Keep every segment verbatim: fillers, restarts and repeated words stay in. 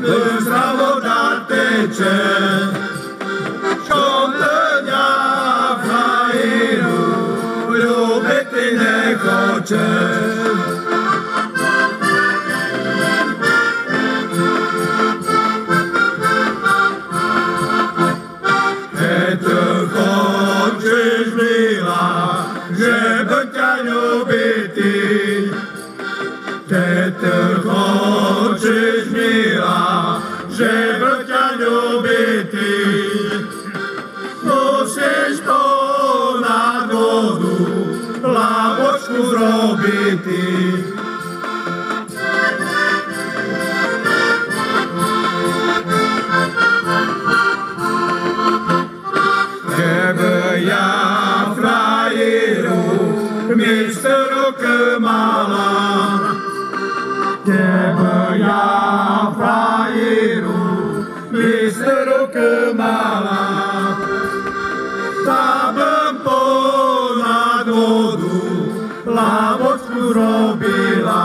Zdrawodateče, škontenia frajeru, ljubiti ne hoće. Eto hoćeš bila, żeby ťa ljubiti. Eto hoćeš bila, żeby ťa ljubiti. Musíš ponad vodu lavočku zrobiti. Keby ja frajeru místo ruky mala, keby ja frajeru místo ruky mala, ta bym ponad vodu lavočku robila.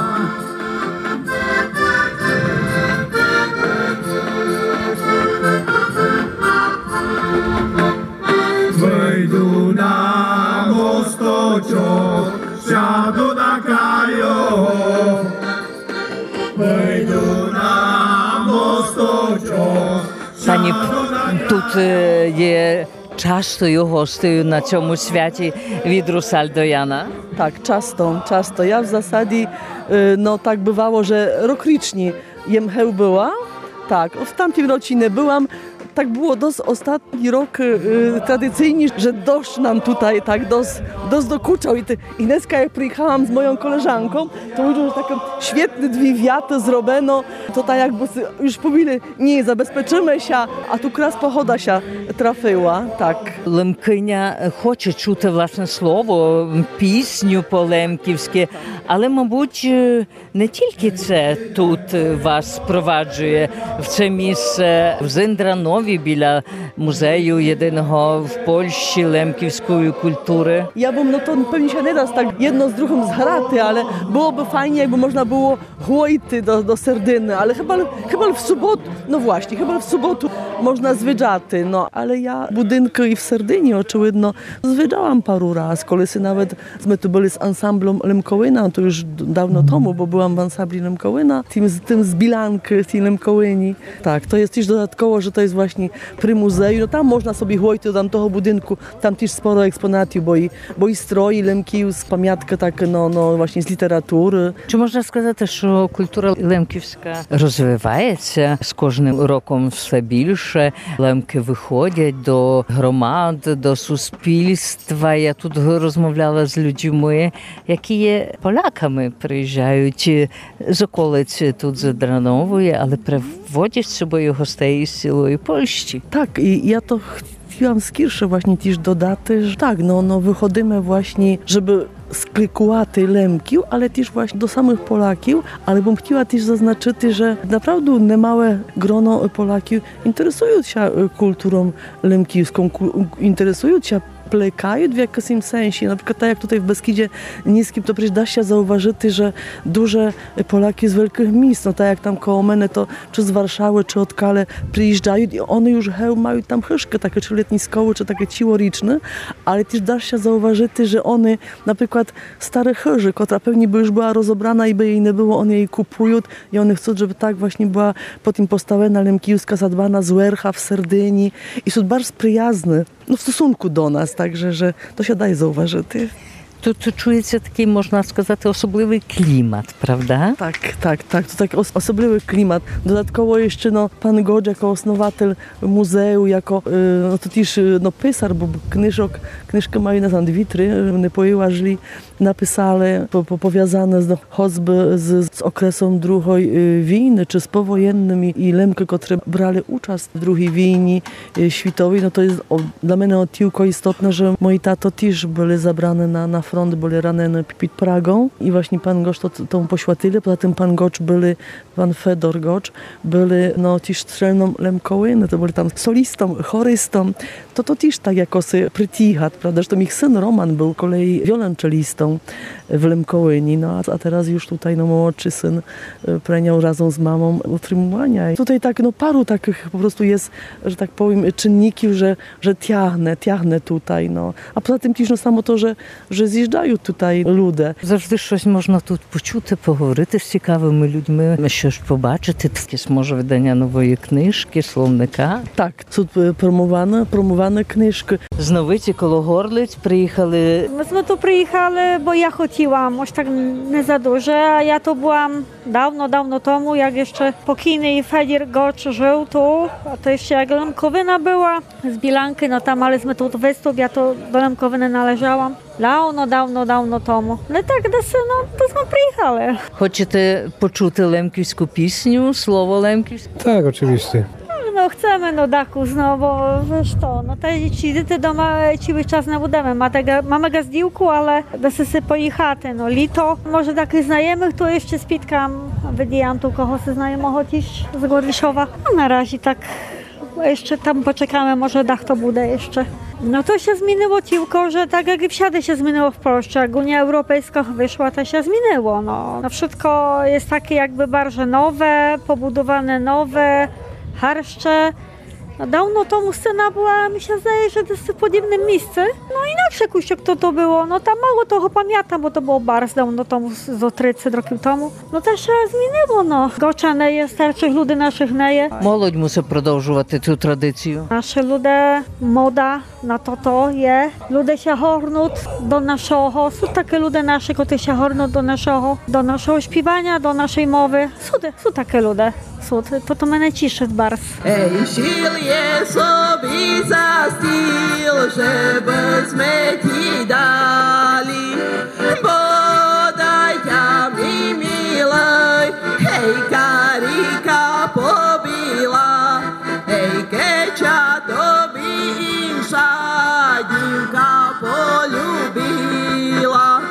Wyjdu na mostočok, siadu na krajoho. Wyjdu na mostočok, Пані, тут е, є частою гостею на цьому святі від Русальдояна? Tak, często, często. Ja w zasadzie, y, no tak bywało, że roklicznie jem heł była. Tak, w tamtym roku nie byłam. Tak było dość ostatni rok y, tradycyjnie, że dość nam tutaj tak dość, dość dokuczał. I ty, Ineska, jak przyjechałam z moją koleżanką, to mówią, że takie świetne dwie wiaty zrobiono. To tak jakby już powiedzieli, nie, zabezpieczymy się, a tu krás pogoda się trafiła, tak. Лемкиня хоче чути власне слово, пісню по-лемківськи, але, мабуть, не тільки це тут вас впроваджує в це місце в Зиндранові біля музею єдиного в Польщі лемківської культури. Ja bym, no to pewnie się nie da tak jedno z drugim zgraty, ale byłoby fajnie, jakby można było chłojty do, do Serdyny, ale chyba, chyba w sobotę, no właśnie, chyba w sobotę można zwiedzaty, no ale ja budynki i w Serdyni oczywiście zwiedzałam paru raz, kolesy nawet, my tu byli z ansamblem Lemkołyna, to już dawno temu, bo byłam w ansambli Lemkołyna, tym, tym z Bilanki, tym Lemkołyni. Tak, to jest też dodatkowo, że to jest właśnie przy muzeum, no tam można sobie chłojty do tamtego budynku, tam też sporo eksponatów, bo i, bo i stroj лемківська, пам'ятка так, ну, ну, власне, з літератури. Чи можна сказати, що культура лемківська розвивається з кожним роком все більше? Лемки виходять до громад, до суспільства. Я тут розмовляла з людьми, які є поляками, приїжджають з околиць тут Зиндранової, але приводять з собою гостей із цілої Польщі. Так, і я то chciałam skiersze właśnie też dodać, że tak, no, no wychodzimy właśnie, żeby sklikułaty Lemkił, ale też właśnie do samych Polaków, ale bym chciała też zaznaczyć, że naprawdę niemałe grono Polaków interesują się kulturą lemkiwską, interesują się plekają w jakimś sensie. Na przykład tak jak tutaj w Beskidzie Niskim, to przecież da się zauważyć, że duże Polaki z wielkich miejsc, no tak jak tam koło mnie, to czy z Warszawy, czy od Kale przyjeżdżają i one już heł mają tam chyszkę, takie czy letniskowe, czy takie ciłoriczne, ale też da się zauważyć, że one na przykład stare chyży, która pewnie by już była rozobrana i by jej nie było, one jej kupują i one chcą, żeby tak właśnie była po tym postawiona lemkiwska, zadbana z Wercha w Sardynii i są bardzo przyjazne, no w stosunku do nas, także, że to się daje zauważyć. Тут чується такий, можна сказати, особливий клімат, правда? Tak, tak, tak. To taki os- osobliwy klimat. Dodatkowo jeszcze no, pan Godź jako osnowatel muzeum, jako y, no, to też no, pisar, bo knyżok, knyżkę mają na dwie-trzy, one pojełażli, napisali, po, po, powiązane z, no, choćby z, z okresem drugiej y, wojny, czy z powojennym i, i Lemki, które brali udział w drugiej wojnie y, światowej, no to jest o, dla mnie o tylko istotne, że moi tato też byli zabrane na, na front, byli raneni pod Pragą i właśnie pan Gosz to, to poświęcili, poza tym pan Gocz byli, pan Fedor Gocz, byli no też strzelną Lemkołyny, to byli tam solistą, chorystą, to to też tak jako się przytychać, prawda, że to ich syn Roman był kolei wiolonczelistą. w Lękołyni, no a teraz już tutaj no młodszy syn preniał razem z mamą utrzymywania. Tutaj tak no paru takich po prostu jest, że tak powiem, czynników, że, że tiahne, tiahne tutaj, no. A poza tym też no samo to, że, że zjeżdżają tutaj ludzie. Завжди щось можна тут почути, поговорити з цікавими людьми, щось побачити. Якесь може видання нової книжки, словника. Tak, тут promowane, promowane kniżki. З Новиці коло Горлиць приїхали. My tu przyjechali, bo ja chciałam, aż tak nie za dużo, a ja tu byłam dawno, dawno temu, jak jeszcze pokійny Fedir Gocz żył tu, a to jeszcze jak Lękowyna była, z Bilanki, no tam, ale my tu występ, ja to do Lękowyny należałam. Dawno, dawno, dawno тому. Не так десь, ну, то ми приїхали. Хочете почути лемківську пісню, слово лемківське? Tak, oczywiście. No chcemy, no daku znowu, wiesz to, no te ci dity doma ci czas nie budemy. Mamy gazdíłku, ale dosy pojechати, no lito. Może takich znajomych, to jeszcze spitkam, wydijam tu kogo się znajomego też z Gorliszowa. No na razie tak, jeszcze tam poczekamy, może dach to bude jeszcze. No to się zmieniło tylko, że tak jak i wsiady się zmieniło w Polsce, jak Unia Europejska wyszła, to się zmieniło, no. No wszystko jest takie jakby bardzo nowe, pobudowane nowe, harszcze. No dawno temu scena była, mi się zdaje, że to jest w podobnym miejscu. No inaczej jakoś jak to to było, no tam mało toho pamiętam, bo to było bardzo dawno temu, z trzydzieści rokів тому. No też się zmieniło, no. Gocza neje, starszych ludzi naszych neje. Молодь мусить продовжувати цю традицію. Nasze ludzie, moda na to to je. Ludzie się hornуть do naszego, są takie ludzie nasze, które się hornуть do naszego, do naszego śpiewania, do naszej mowy. Są, są takie ludzie. Są, to to mnie cieszy bardzo. Ej, шил є собі за стіл, щоб сметі далі. Бодай я мій милий, ей, каріка побіла, ей, кеча тобі інша дівка полюбила.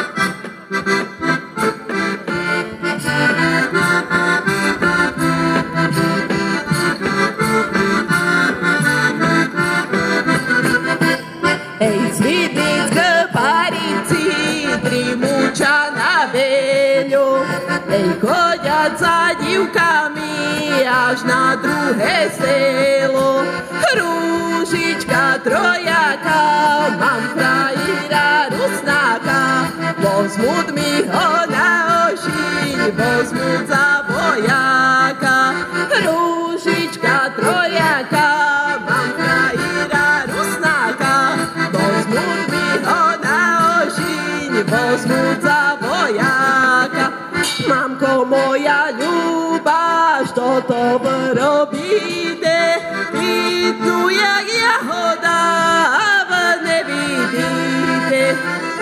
Ей, світницька паріці, дрімуча на белю, ей, ходять за дівками аж на друге село. Рушечка трояка, мам країра руснака, возьмуть міго на осінь, возьмуть за вояка. Рушечка трояка, мам країра руснака, возьмуть міго на осінь, возьмуть за вояка. Мамко моя люба, що то ви робите? Піду, як ягода, а ви не видите.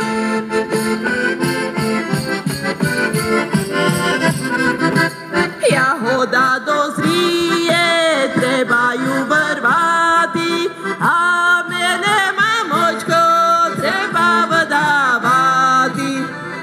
Ягода дозріє, треба ю вирвати, а мене, мамочко, треба видавати.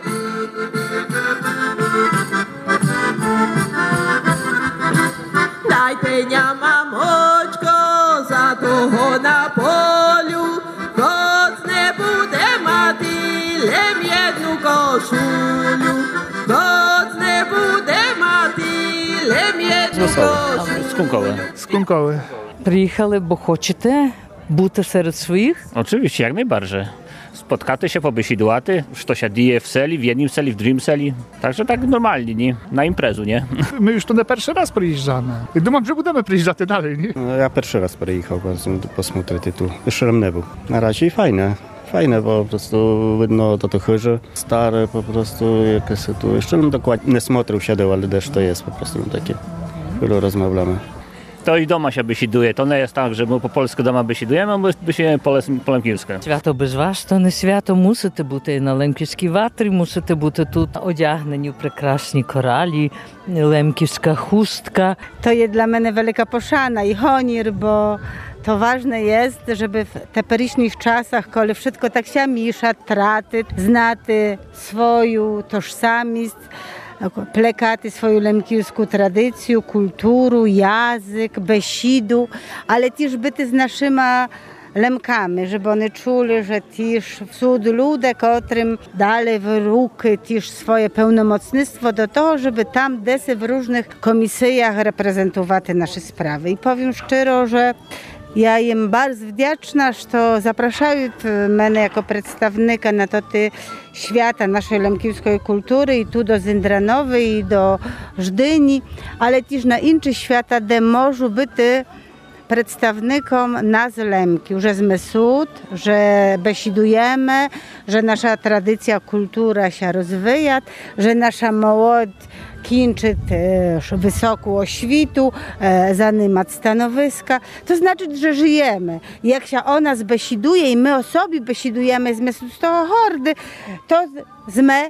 Дай пеня, мамочко, за того на полю, коц не буде мати лем єдну кошулю, коц не буде мати лем єдну кошулю. Skunkowe. Skunkoły. Приїхали, бо хочете бути серед своїх? Oczywiście, jak najbardziej. Spotkaty się, pobysidłaty, co się dzieje w seli, w jednym seli, w drugim seli. Także tak normalnie, nie? Na imprezu, nie? My już tu nie pierwszy raz приїжджamy. I думam, że będziemy приїжджати dalej, nie? No, ja pierwszy raz приїхав посмотрити tu. Jeszcze nie był. Na razie fajne. Fajne, bo po prostu widno to to chyże. Stare po prostu jakieś tu. Jeszcze bym dokładnie nie смотрел, siedział, ale też to jest po prostu takie. Chwilę rozmawiamy. To i doma się bysiduje. To nie jest tak, że my po polsku doma bysidujemy, a my bysidujemy po lękівське. Свято без вас, то не свято. Мусите бути на лемківській ватрі, мусите бути тут одягнені в прекрасні коралі, лемківська хустка. To jest dla mnie wielka poszana i honor, bo to ważne jest, żeby w teперішніх czasach, kiedy wszystko tak się misza, traty, znати swoją tożsamość, pлекати свою лемківську традицію, культуру, язик, бесіду, але теж бути з нашими лемками, щоб вони чули, що ті ж всюди люди, котрим дали в руки ті ж своє pełnomocnictwo do того, żeby tam десь в różnych komisjach reprezentować nasze sprawy. I powiem szczerze, że ja im bardzo wdzięczna, że zapraszają mnie jako przedstawnika na to ty świata naszej lemkiewskiej kultury i tu do Zindranowy i do Żdyni, ale też na inne świata, gdzie może być przedstawnikom nas Lemki, że my sud, że besidujemy, że nasza tradycja, kultura się rozwija, że nasza młodź kończy też wysoką oświtu, zajmować stanowiska. To znaczy, że żyjemy. Jak się o nas besiduje i my o sobie besidujemy z toho hordy, to my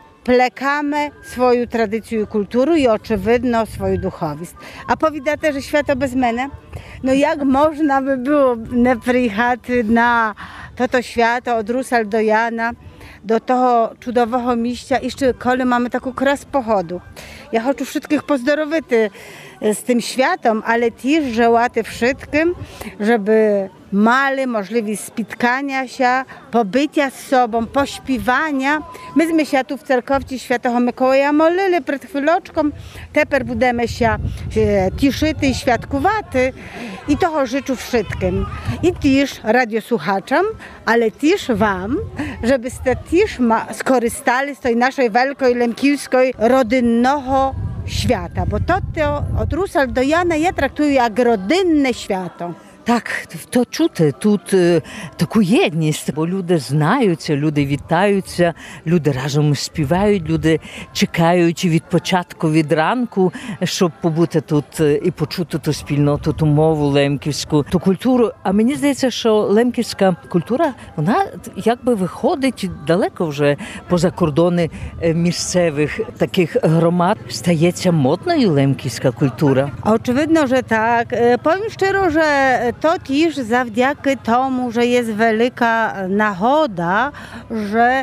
plekamy swoją tradycję i kulturę i oczywiście swoją duchowizn. A powiadacie, że świat bez mnie? No jak można by było nie przyjechać na to, to świat od Rusal do Jana, do toho cudowego miejsca, jeszcze kiedy mamy taką kras pochodu. Ja chcę wszystkich pozdrowić z tym światem, ale też żełaty wszystkim, żeby mali możliwość spotkania się, pobycia z sobą, pośpiewania. Myśmy się tu w cerkowci Świętego Mikołaja molili przed chwileczką, teraz będziemy się cieszyć i świadkować i toho życzę wszystkim. I też radiosłuchaczom, ale też wam, żebyście też skorzystali z tej naszej wielkiej lemkiewskiej rodzinnego świata, bo to, to od Rusal do Jana ja traktuję jak rodzinne świato. Так, то чути, тут е, таку єдність, бо люди знаються, люди вітаються, люди разом співають, люди чекають від початку, від ранку, щоб побути тут і почути ту спільноту, ту мову лемківську, ту культуру. А мені здається, що лемківська культура, вона якби виходить далеко вже поза кордони місцевих таких громад. Стається модною лемківська культура. Очевидно, że tak. Powiem szczerze, że to też zawdzięki temu, że jest wielka nagoda, że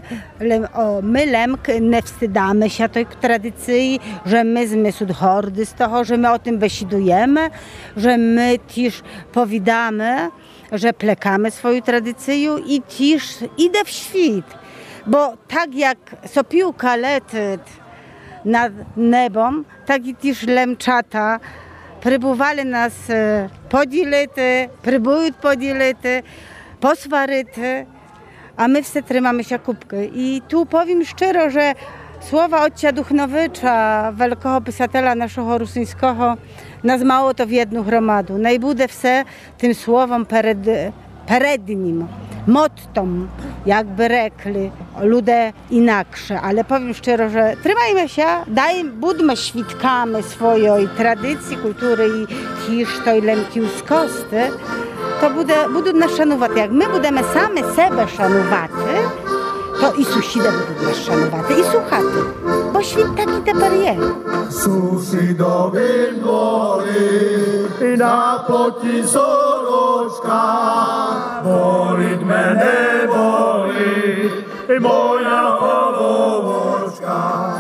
my Lemk nie wstydzamy się tej tradycji, że my jesteśmy hordy z tego, że my o tym besidujemy, że my też powiadamy, że plekamy swoją tradycję i też idę w świat. Bo tak jak sopiłka leci nad nebem, tak i też Lemczata Прибували нас поділити, прибують поділити, посварити, а ми все тримаємося купки. І tu powiem szczerze, że słowa ojca Duchnowicza, wielkiego pisatela naszego rusyńskiego, nazwało to w jedną gromadę. Najbudę все tym słowom перед, перед nim, mottom, jakby rekli ludzie inaksze. Ale powiem szczerze, że trzymajmy się, daj, budźmy świadkami swojej tradycji, kultury i też tej lemkiewskości, to буде, будуть nas szanować. Jak my będziemy sami siebie szanować, to i sąsiedzi będą nas szanować, i słuchati. Bo świat taki teraz jest. Sąsiedowym dwory i na poti soroczka, bolit mnie boli i moja choroboczka.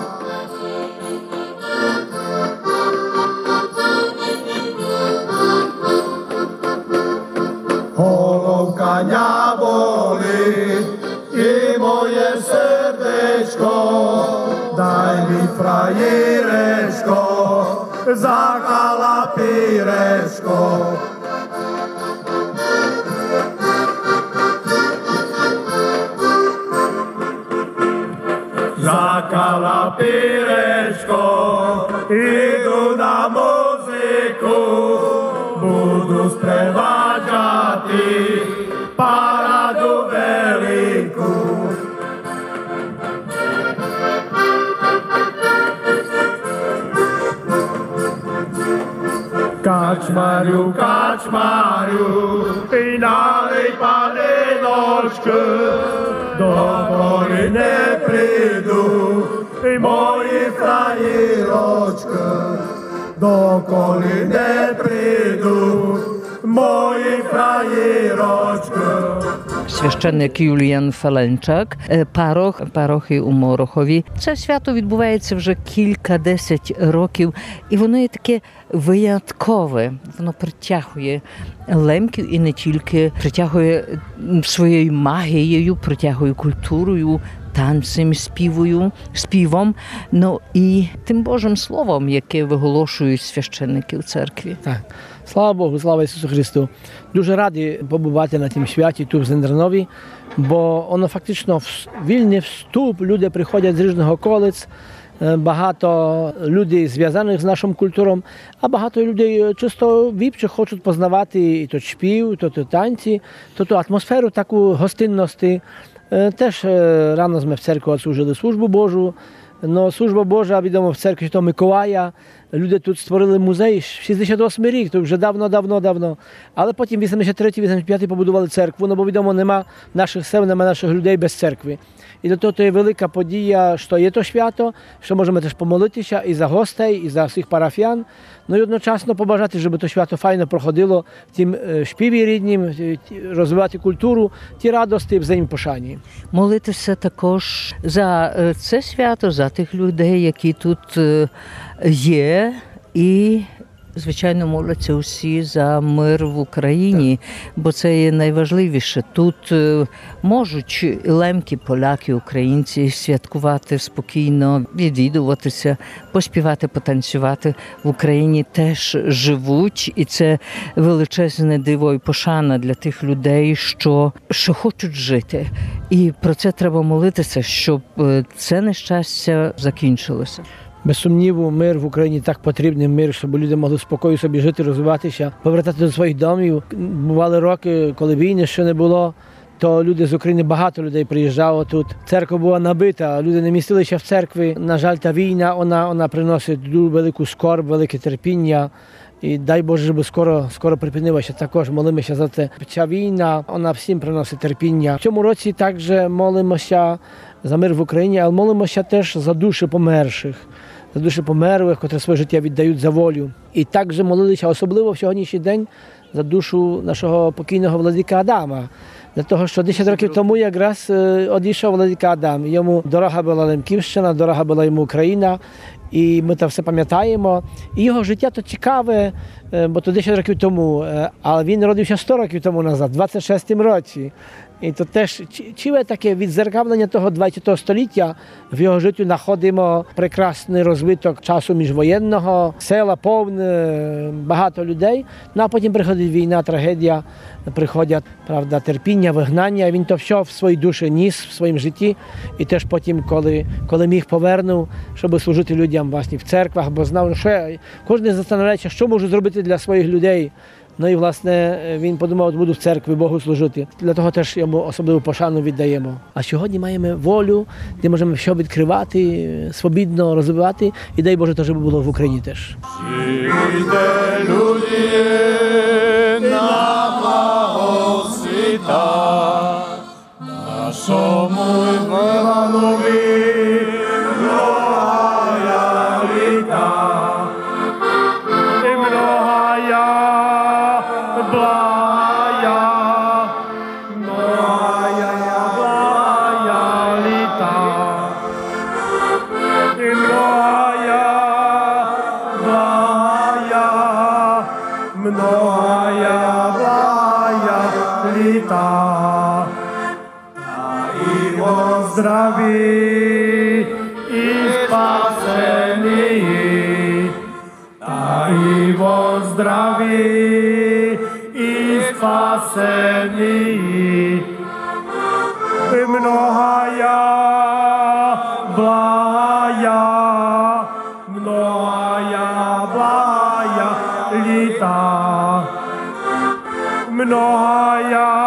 Chorobka nie boli i moje serdeczko, daj mi frajereczko, za kalapireczko. Za kalapireczko idu na muzyku, budu sprowadzać paradu wielku. Kaczmariu, kaczmariu, i nalej palenoczkę, do pory nie przyjdą i moi frajeroczkę. Do pory nie przyjdą moi frajeroczkę. священник Юліан Фаленчак, парох парохи у Морохові. Це свято відбувається вже кілька-десять років, і воно є таке виняткове. Воно притягує лемків і не тільки, притягує своєю магією, притягує культурою, танцем, співою, співом, ну і тим Божим словом, яке виголошують священники в церкві. Так. Слава Богу, слава Ісусу Христу. Дуже раді побувати на тім святі тут в Зендранові, бо воно фактично вільний вступ, люди приходять з різних околиць, багато людей зв'язаних з нашою культурою, а багато людей чисто віпче хочуть познавати і то спів, то то танці, то ту атмосферу таку гостинності. Теж рано ми в церкві відслужили службу Божу. Но служба Божа, відомо, в церкві то Миколая. Люди тут створили музей шістдесят восьмий рік, то вже давно-давно-давно. Але потім вісімдесят третій вісімдесят п'ятий побудували церкву, бо, відомо, нема наших сел, нема наших людей без церкви. І до того то є велика подія, що є то свято, що можемо теж помолитися і за гостей, і за всіх парафіян. Ну і одночасно побажати, щоб то свято файно проходило тим співі ріднім, розвивати культуру, ті радості, взаємопошані. Молитися також за це свято, за тих людей, які тут є, і звичайно, моляться усі за мир в Україні, бо це є найважливіше. Тут можуть лемки, поляки, українці святкувати спокійно, відвідуватися, поспівати, потанцювати. В Україні теж живуть, і це величезне диво і пошана для тих людей, що, що хочуть жити. І про це треба молитися, щоб це нещастя закінчилося. Без сумніву, мир в Україні так потрібний, мир, щоб люди могли спокійно собі жити, розвиватися, повертати до своїх домів. Бували роки, коли війни ще не було, то люди з України, багато людей приїжджало тут. Церква була набита, люди не містилися в церкві. На жаль, та війна, вона, вона приносить дуже велику скорб, велике терпіння. І дай Боже, щоб скоро, скоро припинилося. Також молимося за це. Ця війна, вона всім приносить терпіння. В цьому році також молимося за мир в Україні, але молимося теж за душі померших. За душі померлих, котрі своє життя віддають за волю. І також молилися, особливо в сьогоднішній день, за душу нашого покійного владика Адама. Для того, що десять років тому якраз одійшов владика Адам. Йому дорога була Лемківщина, дорога була йому Україна. І ми це все пам'ятаємо. І його життя то цікаве, бо то десять років тому, але він народився сто років тому назад, в двадцять шостому році. І то теж ціле таке відзеркалення того двадцятого століття. В його житті знаходимо прекрасний розвиток часу міжвоєнного, села повне, багато людей. Ну а потім приходить війна, трагедія, приходять, правда, терпіння, вигнання. Він то все в своїй душі ніс, в своєму житті. І теж потім, коли, коли міг, повернув, щоб служити людям власне в церквах, бо знав, що я, кожен застanawiaється, що можу зробити для своїх людей. Ну і, власне, він подумав, буду в церкві Богу служити. Для того теж йому особливу пошану віддаємо. А сьогодні маємо волю, де можемо все відкривати, свобідно розвивати. І дай Боже, щоб було в Україні теж. Przyjdę ludzie na mało syta, naszemu Panowi mnohaja lita. Mnohaja blaja, mnohaja blaja lita. Mnohaja blaja, mnohaja blaja lita. I zdrowi i spaseni, a i zdrowi i spaseni. Mnohaja blaja, mnohaja blaja lita. Mnohaja